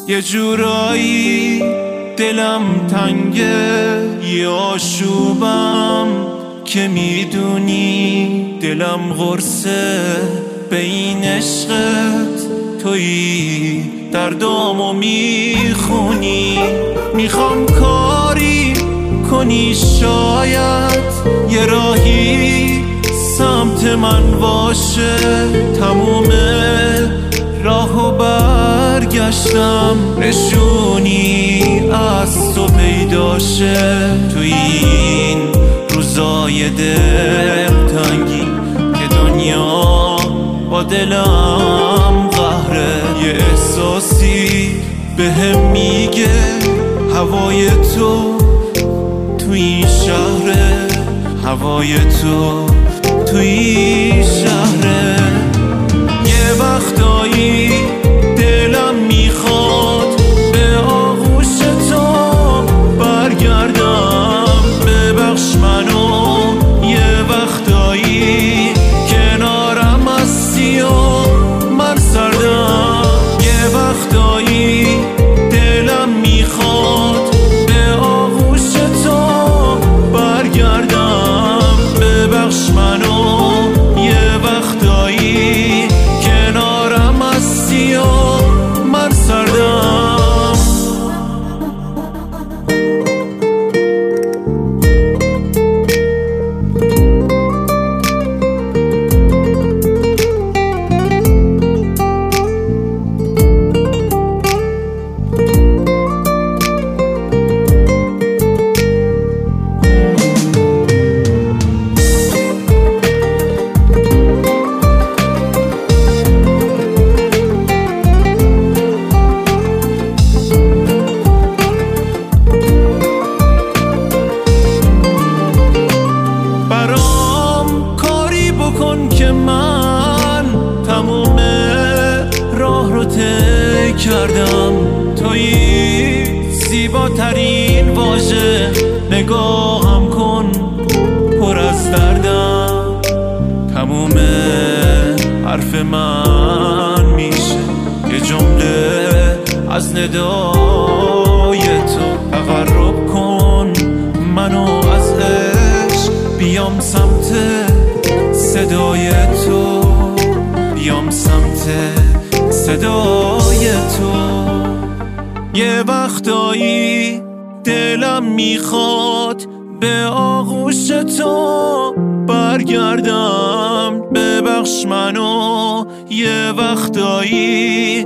یه جورایی دلم تنگه، یه آشوبم که میدونی دلم قرصه به این عشقت، تویی دردامو میخونی. میخوام کاری کنی شاید یه راهی سمت من باشه، تموم راهو برگشتم نشونی از تو پیداشه. توی این روزای دلتنگی که دنیا با دلم قهره، یه احساسی بهم میگه هوای تو توی این شهره، هوای تو توی این شهره. یه وقتایی دلم میخواد به آغوش تو برگردم، ببخش منو یه وقتایی کنارم هستی و من سردم. یه وقتایی دلم میخواد به آغوش تو برگردم، ببخش منو یه وقتایی کنارم هستی و من سردم. که من تموم راه رو طی کردم، تویی زیباترین واژه، نگاهم کن پر از دردم. تموم حرف من میشه یه جمله از ندای تو، تقرب کن منو از عشق، بیام سمت صدای تو، بیام سمت صدای تو. یه وقتایی دلم میخواد به آغوش تو برگردم، ببخش منو یه وقتایی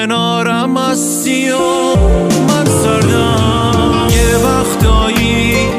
کنارم هستی و من سردم. یه وقتایی